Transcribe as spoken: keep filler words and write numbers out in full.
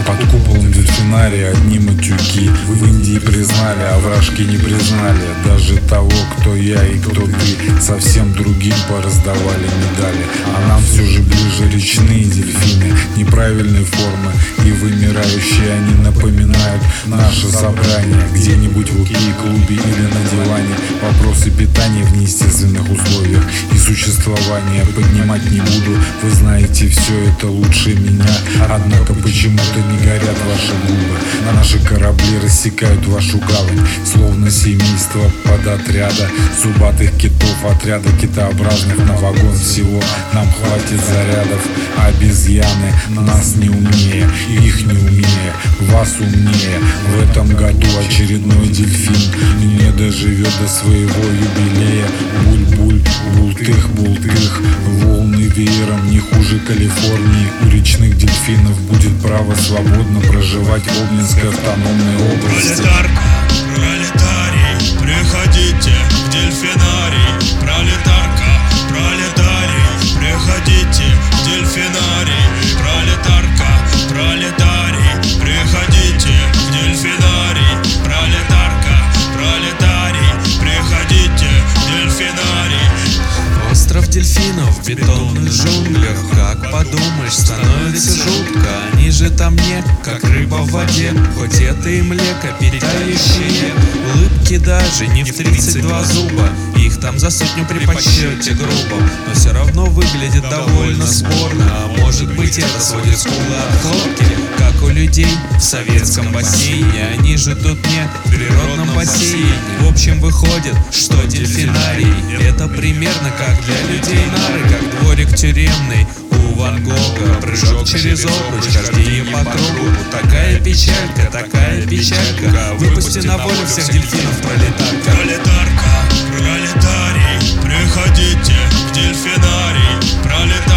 Под куполом дельфинария одни матюки. В Индии признали, а вражки не признали даже того, кто я и кто ты. Совсем другим пораздавали медали, а нам все же ближе речные дельфины неправильной формы и вымирающие. Они напоминают наше собрание где-нибудь в окей-клубе или на диване. Вопросы питания в неестественных условиях и существования поднимать не буду. Вы знаете все это лучше меня, однако почему-то не горят ваши губы. Наши корабли рассекают вашу гавань, словно семейство подотряда зубатых китов, отряда китообразных. На вагон всего нам хватит зарядов. Обезьяны нас не умнее, их не умнее, вас умнее. В этом году очередной дельфин не доживет до своего юбилея. Буль-буль, бултых-бултых, волны веером не хуже Калифорнии. У речных дельфинов будет право свободно проживать в Обнинской автономной области. Пролетарка, пролетарий, приходите в дельфинарий. Пролетарка, пролетарий, приходите в дельфинарий. Пролетарка, пролетарий, приходите в дельфинарий. Пролетарка, пролетарий, приходите в дельфинарий. Остров дельфинов в бетонных джунглях. Как подумаешь, становится жутко. Они же там не как рыба в воде, хоть это и млекопитающие. Улыбки даже не в тридцать два зуба, их там за сотню при подсчете грубо. Но все равно выглядит довольно спорно. А может быть, это сводит скулы от хлопки, как у людей в советском бассейне. Они же тут не в природном бассейне. В общем, выходит, что дельфинарий — это примерно как для людей нары, как дворик тюремный у Ван Гога. Прыжок через обруч, хождение по кругу. Такая печалька, такая печалька. Выпусти на волю всех дельфинов, пролетарка. Пролетарка, пролетарий, приходите в дельфинарий. Пролетарка.